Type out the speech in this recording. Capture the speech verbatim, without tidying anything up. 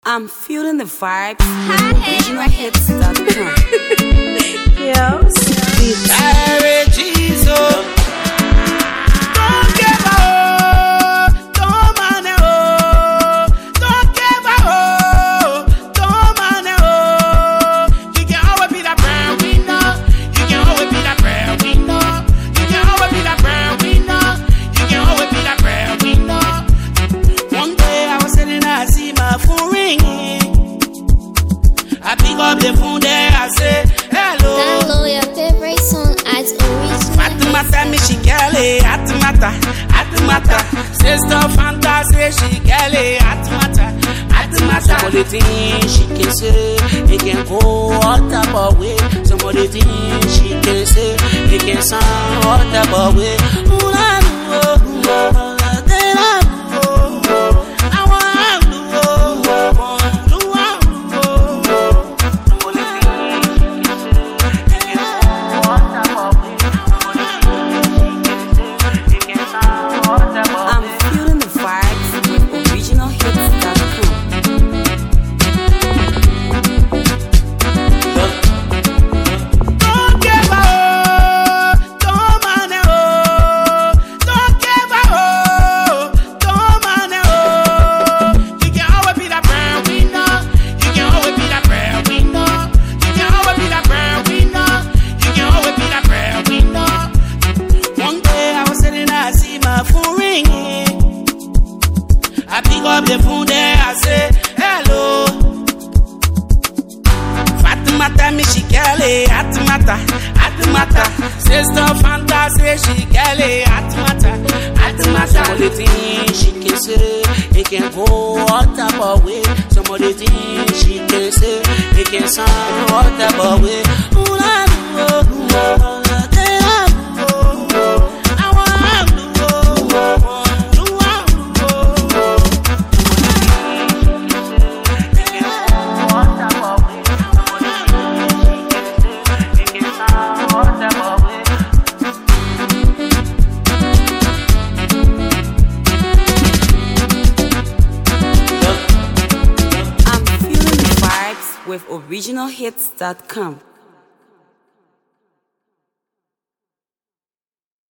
I'm feeling the vibes. Original hits dot com. Yo, sweet. Hey, Jesus. Don't give up. Don't man oh. Don't give up. Don't man oh. You can always be the brand winner. You can always be the brand winner. You can always be the brand winner. You can always be the brand winner. One day I was sitting, I see my phone ringing. I pick up the phone there, I say hello. Download your favorite song at original. Fatimata me she gale, Atimata, Atimata. Sister Fanta say she gale, Atimata, Atimata. Some of the things she can say, it can go all type of way. Some of the things she can say, it can sound all type of way. Ooh, la, ooh, ooh, ooh. I pick up the phone there, I say hello. Fatimata me she gale, Atimata, Atimata. Sister Fanta say she gale, Atimata, Atimata. Some of the things she can say, it can go all type of way. Some of the things she can say, it can sound all type of way. Ooh, la, ooh, ooh, ooh. With original hits dot com.